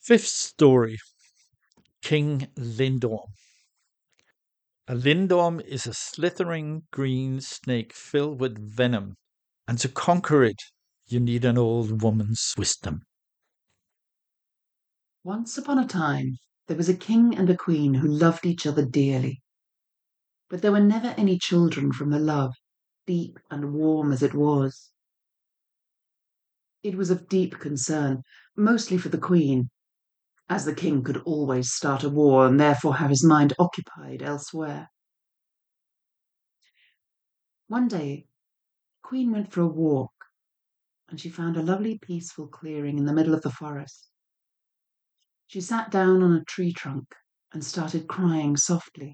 Fifth story, King Lindorm. A Lindorm is a slithering green snake filled with venom, and to conquer it, you need an old woman's wisdom. Once upon a time, there was a king and a queen who loved each other dearly. But there were never any children from the love, deep and warm as it was. It was of deep concern, mostly for the queen, as the king could always start a war and therefore have his mind occupied elsewhere. One day, the queen went for a walk, and she found a lovely peaceful clearing in the middle of the forest. She sat down on a tree trunk and started crying softly.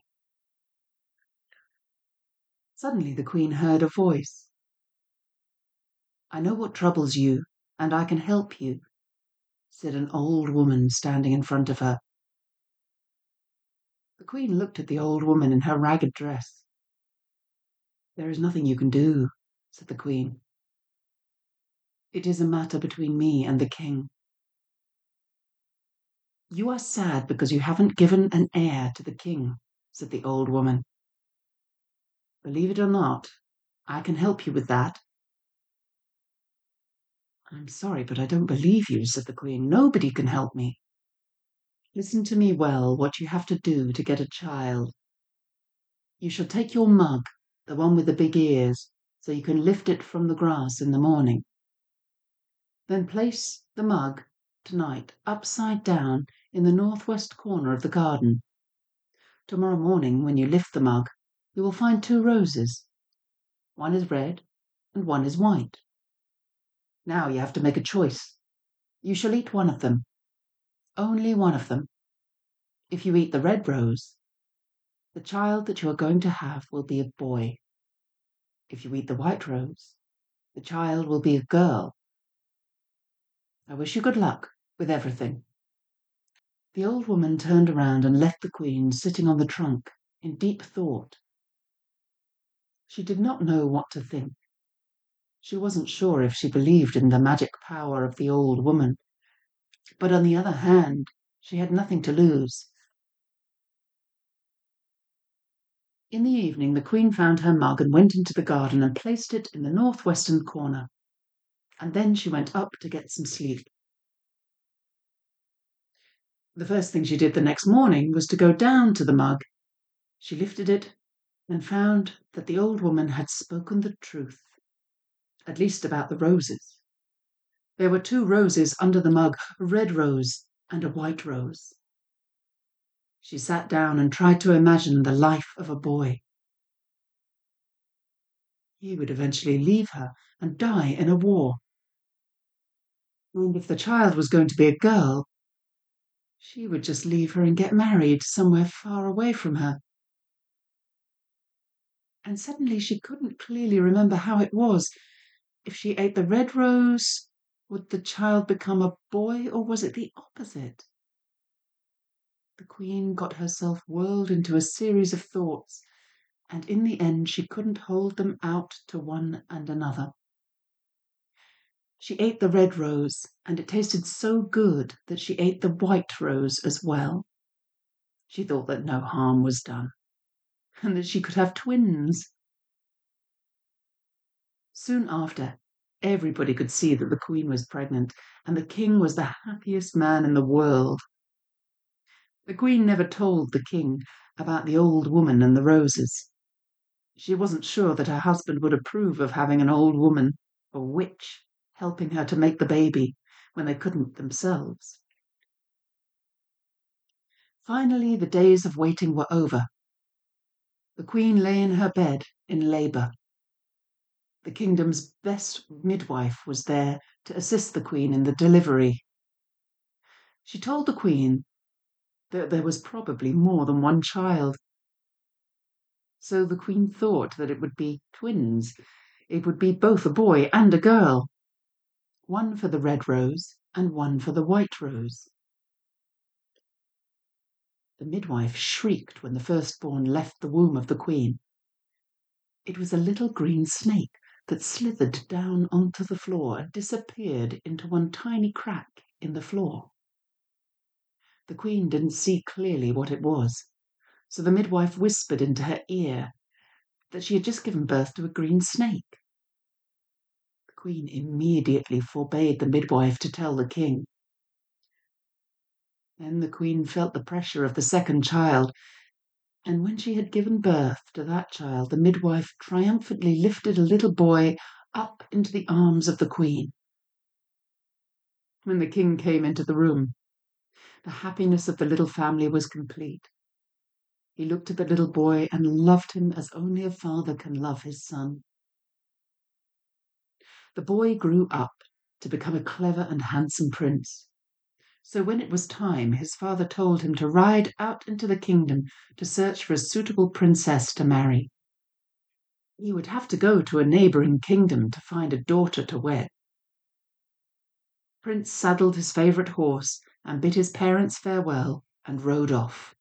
Suddenly the queen heard a voice. "I know what troubles you, and I can help you," said an old woman standing in front of her. The queen looked at the old woman in her ragged dress. "There is nothing you can do," said the queen. "It is a matter between me and the king." "You are sad because you haven't given an heir to the king," said the old woman. "Believe it or not, I can help you with that." "I'm sorry, but I don't believe you," said the queen. "Nobody can help me." "Listen to me well, what you have to do to get a child. You shall take your mug, the one with the big ears, so you can lift it from the grass in the morning. Then place the mug tonight upside down in the northwest corner of the garden. Tomorrow morning, when you lift the mug, you will find two roses. One is red and one is white. Now you have to make a choice. You shall eat one of them, only one of them. If you eat the red rose, the child that you are going to have will be a boy. If you eat the white rose, the child will be a girl. I wish you good luck with everything." The old woman turned around and left the queen sitting on the trunk in deep thought. She did not know what to think. She wasn't sure if she believed in the magic power of the old woman, but on the other hand, she had nothing to lose. In the evening, the queen found her mug and went into the garden and placed it in the northwestern corner. And then she went up to get some sleep. The first thing she did the next morning was to go down to the mug. She lifted it and found that the old woman had spoken the truth, at least about the roses. There were two roses under the mug, a red rose and a white rose. She sat down and tried to imagine the life of a boy. He would eventually leave her and die in a war. And if the child was going to be a girl, she would just leave her and get married somewhere far away from her. And suddenly she couldn't clearly remember how it was. If she ate the red rose, would the child become a boy, or was it the opposite? The queen got herself whirled into a series of thoughts, and in the end she couldn't hold them out to one and another. She ate the red rose, and it tasted so good that she ate the white rose as well. She thought that no harm was done, and that she could have twins. Soon after, everybody could see that the queen was pregnant, and the king was the happiest man in the world. The queen never told the king about the old woman and the roses. She wasn't sure that her husband would approve of having an old woman, a witch, helping her to make the baby when they couldn't themselves. Finally, the days of waiting were over. The queen lay in her bed in labour. The kingdom's best midwife was there to assist the queen in the delivery. She told the queen that there was probably more than one child. So the queen thought that it would be twins. It would be both a boy and a girl. One for the red rose and one for the white rose. The midwife shrieked when the firstborn left the womb of the queen. It was a little green snake that slithered down onto the floor and disappeared into one tiny crack in the floor. The queen didn't see clearly what it was, so the midwife whispered into her ear that she had just given birth to a green snake. The queen immediately forbade the midwife to tell the king. Then the queen felt the pressure of the second child, and when she had given birth to that child, the midwife triumphantly lifted a little boy up into the arms of the queen. When the king came into the room, the happiness of the little family was complete. He looked at the little boy and loved him as only a father can love his son. The boy grew up to become a clever and handsome prince. So when it was time, his father told him to ride out into the kingdom to search for a suitable princess to marry. He would have to go to a neighboring kingdom to find a daughter to wed. Prince saddled his favorite horse and bid his parents farewell and rode off.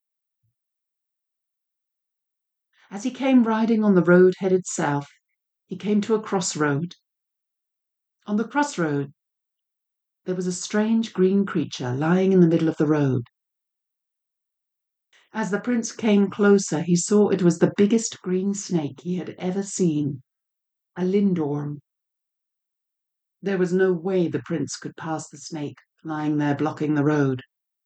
As he came riding on the road headed south, he came to a crossroad. On the crossroad, there was a strange green creature lying in the middle of the road. As the prince came closer, he saw it was the biggest green snake he had ever seen, a lindorm. There was no way the prince could pass the snake lying there blocking the road.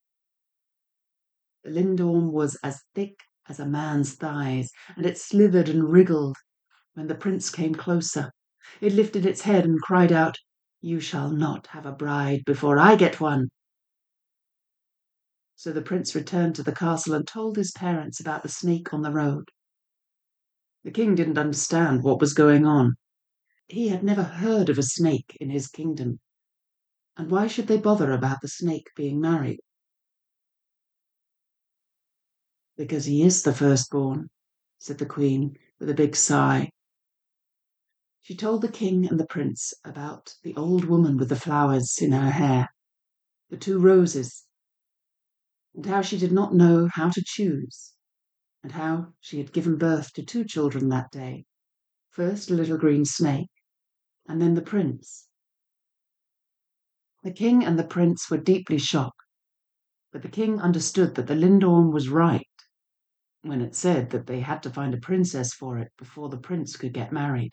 The lindorm was as thick as a man's thighs, and it slithered and wriggled when the prince came closer. It lifted its head and cried out, "You shall not have a bride before I get one." So the prince returned to the castle and told his parents about the snake on the road. The king didn't understand what was going on. He had never heard of a snake in his kingdom, and why should they bother about the snake being married? "Because he is the firstborn," said the queen with a big sigh. She told the king and the prince about the old woman with the flowers in her hair, the 2 roses, and how she did not know how to choose, and how she had given birth to 2 children that day, first a little green snake, and then the prince. The king and the prince were deeply shocked, but the king understood that the lindorm was right when it said that they had to find a princess for it before the prince could get married.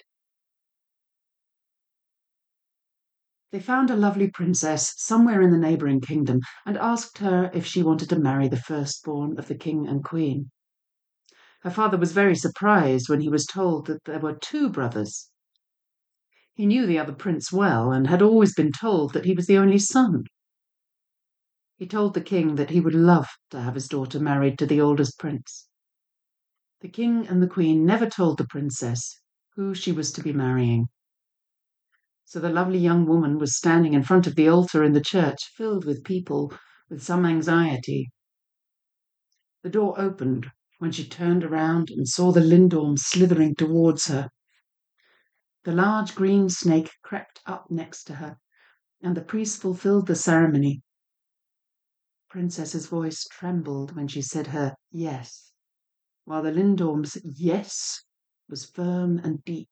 They found a lovely princess somewhere in the neighboring kingdom and asked her if she wanted to marry the firstborn of the king and queen. Her father was very surprised when he was told that there were 2 brothers. He knew the other prince well and had always been told that he was the only son. He told the king that he would love to have his daughter married to the oldest prince. The king and the queen never told the princess who she was to be marrying. So the lovely young woman was standing in front of the altar in the church, filled with people with some anxiety. The door opened when she turned around and saw the lindorm slithering towards her. The large green snake crept up next to her, and the priest fulfilled the ceremony. The princess's voice trembled when she said her yes, while the lindorm's yes was firm and deep.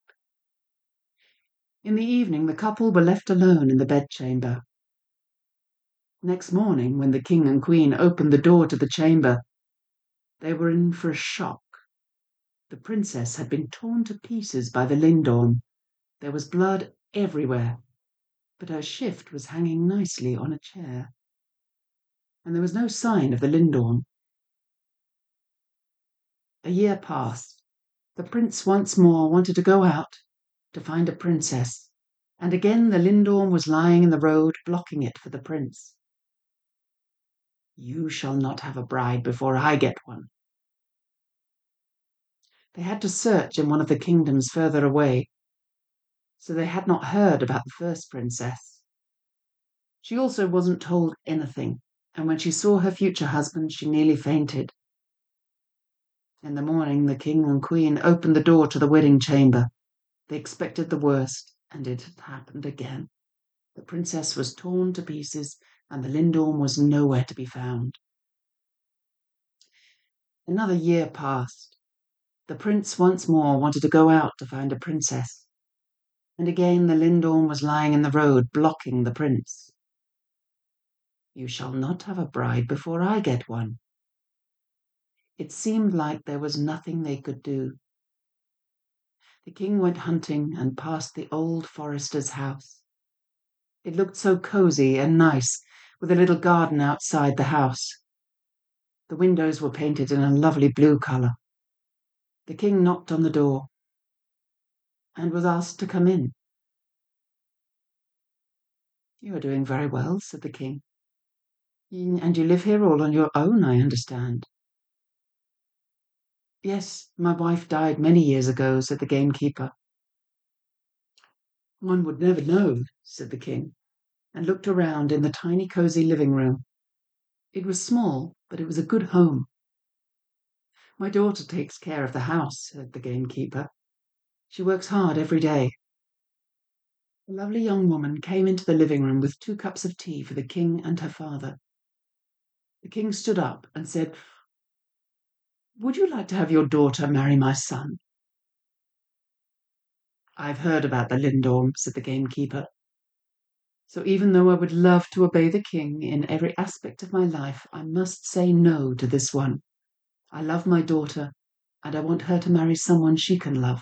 In the evening, the couple were left alone in the bedchamber. Next morning, when the king and queen opened the door to the chamber, they were in for a shock. The princess had been torn to pieces by the lindorm. There was blood everywhere, but her shift was hanging nicely on a chair, and there was no sign of the lindorm. A year passed. The prince once more wanted to go out to find a princess, and again the lindorm was lying in the road, blocking it for the prince. "You shall not have a bride before I get one." They had to search in one of the kingdoms further away, so they had not heard about the first princess. She also wasn't told anything, and when she saw her future husband, she nearly fainted. In the morning, the king and queen opened the door to the wedding chamber. They expected the worst, and it had happened again. The princess was torn to pieces, and the lindorm was nowhere to be found. Another year passed. The prince once more wanted to go out to find a princess, and again the lindorm was lying in the road, blocking the prince. You shall not have a bride before I get one." It seemed like there was nothing they could do. The king went hunting and passed the old forester's house. It looked so cozy and nice, with a little garden outside the house. The windows were painted in a lovely blue colour. The king knocked on the door and was asked to come in. "You are doing very well," said the king. "And you live here all on your own, I understand." "Yes, my wife died many years ago," said the gamekeeper. "One would never know," said the king, and looked around in the tiny cozy living room. It was small, but it was a good home. "My daughter takes care of the house," said the gamekeeper. "She works hard every day." A lovely young woman came into the living room with 2 cups of tea for the king and her father. The king stood up and said, "Would you like to have your daughter marry my son?" "I've heard about the Lindorm," said the gamekeeper. "So even though I would love to obey the king in every aspect of my life, I must say no to this one. I love my daughter, and I want her to marry someone she can love."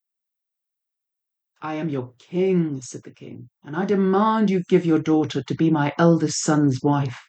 "I am your king," said the king, "and I demand you give your daughter to be my eldest son's wife."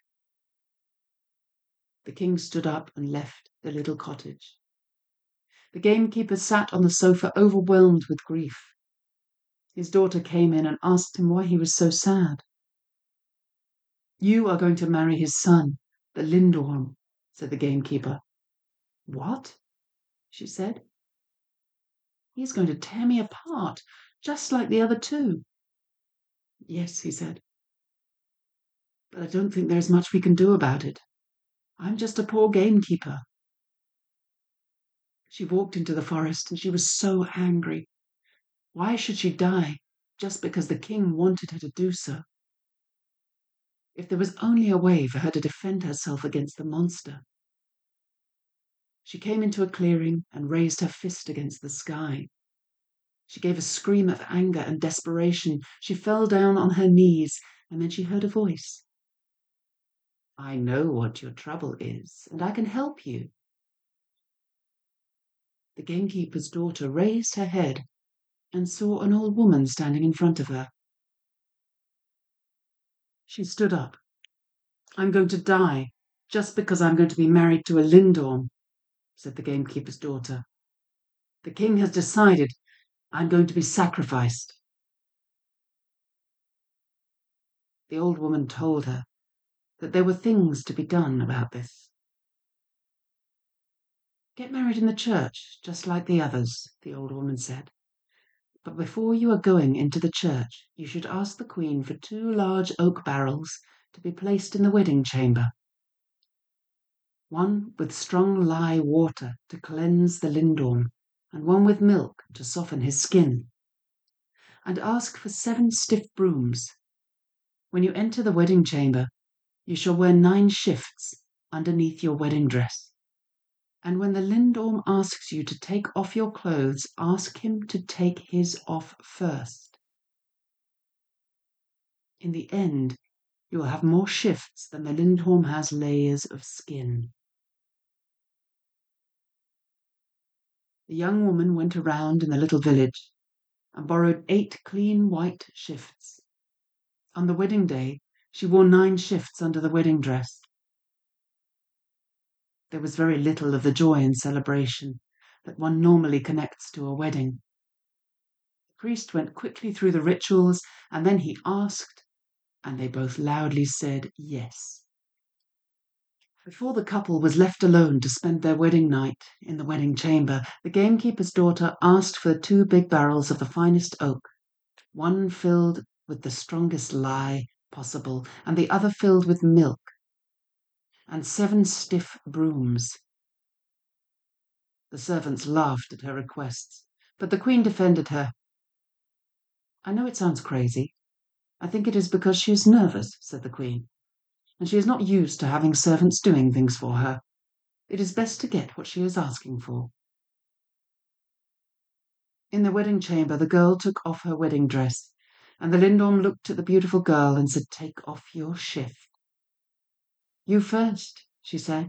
The king stood up and left the little cottage. The gamekeeper sat on the sofa overwhelmed with grief. His daughter came in and asked him why he was so sad. "You are going to marry his son, the Lindorm," said the gamekeeper. "What?" she said. "He is going to tear me apart, just like the other 2. "Yes," he said, "but I don't think there is much we can do about it. I'm just a poor gamekeeper." She walked into the forest and she was so angry. Why should she die just because the king wanted her to do so? If there was only a way for her to defend herself against the monster. She came into a clearing and raised her fist against the sky. She gave a scream of anger and desperation. She fell down on her knees, and then she heard a voice. "I know what your trouble is, and I can help you." The gamekeeper's daughter raised her head and saw an old woman standing in front of her. She stood up. "I'm going to die just because I'm going to be married to a Lindorm," said the gamekeeper's daughter. "The king has decided I'm going to be sacrificed." The old woman told her that there were things to be done about this. "Get married in the church, just like the others," the old woman said. "But before you are going into the church, you should ask the queen for 2 large oak barrels to be placed in the wedding chamber. One with strong lye water to cleanse the Lindorm, and one with milk to soften his skin. And ask for 7 stiff brooms. When you enter the wedding chamber, you shall wear 9 shifts underneath your wedding dress. And when the Lindorm asks you to take off your clothes, ask him to take his off first. In the end, you will have more shifts than the Lindorm has layers of skin." The young woman went around in the little village and borrowed 8 clean white shifts. On the wedding day, she wore 9 shifts under the wedding dress. There was very little of the joy and celebration that one normally connects to a wedding. The priest went quickly through the rituals, and then he asked, and they both loudly said yes. Before the couple was left alone to spend their wedding night in the wedding chamber, the gamekeeper's daughter asked for 2 big barrels of the finest oak, one filled with the strongest lye possible, and the other filled with milk, and 7 stiff brooms. The servants laughed at her requests, but the queen defended her. "I know it sounds crazy. I think it is because she is nervous," said the queen, "and she is not used to having servants doing things for her. It is best to get what she is asking for." In the wedding chamber, the girl took off her wedding dress, and the Lindorm looked at the beautiful girl and said, "Take off your shift." You first, she said.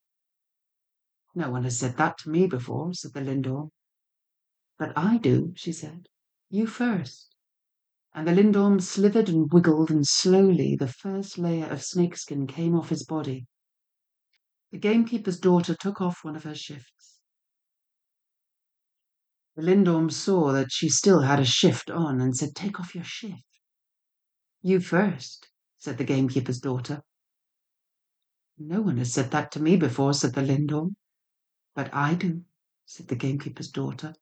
No one has said that to me before, said the Lindorm. But I do, she said. You first. And the Lindorm slithered and wiggled, and slowly the first layer of snakeskin came off his body. The gamekeeper's daughter took off one of her shifts. The Lindorm saw that she still had a shift on and said, "Take off your shift." "You first," said the gamekeeper's daughter. "No one has said that to me before," said the Lindorm. "But I do," said the gamekeeper's daughter.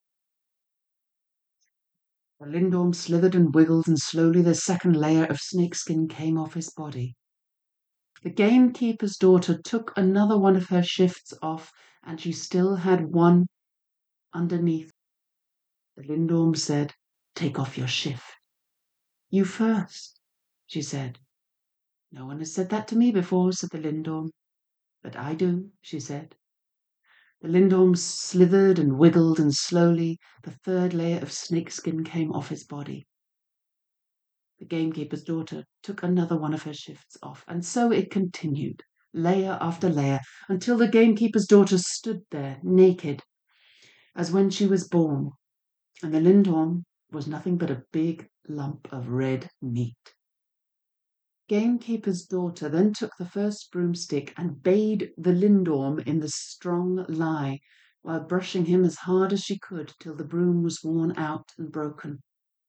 The Lindorm slithered and wiggled, and slowly the second layer of snakeskin came off his body. The gamekeeper's daughter took another one of her shifts off, and she still had one underneath. The Lindorm said, "Take off your shift." "You first," she said. "No one has said that to me before," said the Lindorm. "But I do," she said. The Lindorm slithered and wiggled, and slowly the third layer of snakeskin came off his body. The gamekeeper's daughter took another one of her shifts off, and so it continued, layer after layer, until the gamekeeper's daughter stood there naked, as when she was born, and the Lindorm was nothing but a big lump of red meat. Gamekeeper's daughter then took the first broomstick and bade the Lindorm in the strong lie, while brushing him as hard as she could till the broom was worn out and broken.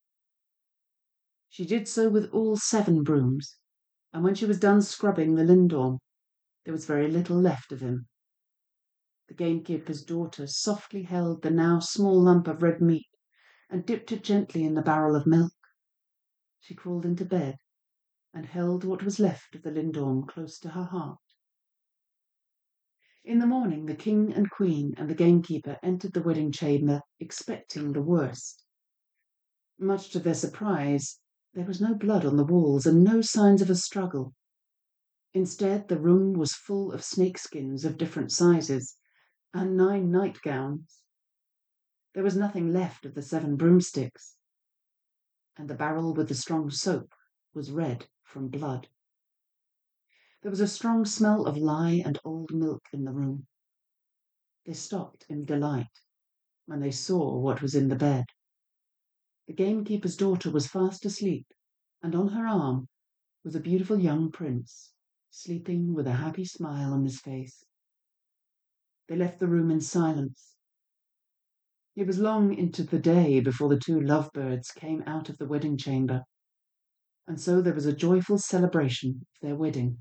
She did so with all 7 brooms, and when she was done scrubbing the Lindorm, there was very little left of him. The gamekeeper's daughter softly held the now small lump of red meat and dipped it gently in the barrel of milk. She crawled into bed and held what was left of the Lindorm close to her heart. In the morning, the king and queen and the gamekeeper entered the wedding chamber, expecting the worst. Much to their surprise, there was no blood on the walls and no signs of a struggle. Instead, the room was full of snakeskins of different sizes and 9 nightgowns. There was nothing left of the 7 broomsticks, and the barrel with the strong soap was red from blood. There was a strong smell of lye and old milk in the room. They stopped in delight when they saw what was in the bed. The gamekeeper's daughter was fast asleep, and on her arm was a beautiful young prince, sleeping with a happy smile on his face. They left the room in silence. It was long into the day before the 2 lovebirds came out of the wedding chamber, and so there was a joyful celebration of their wedding.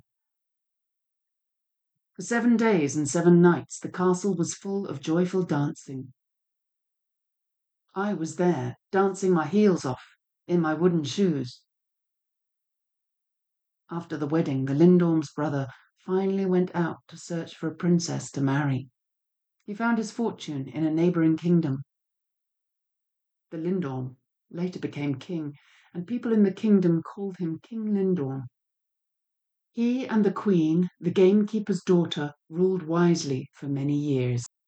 For 7 days and 7 nights the castle was full of joyful dancing. I was there, dancing my heels off in my wooden shoes. After the wedding, the Lindorm's brother finally went out to search for a princess to marry. He found his fortune in a neighboring kingdom. The Lindorm later became king, and people in the kingdom called him King Lindorm. He and the queen, the gamekeeper's daughter, ruled wisely for many years.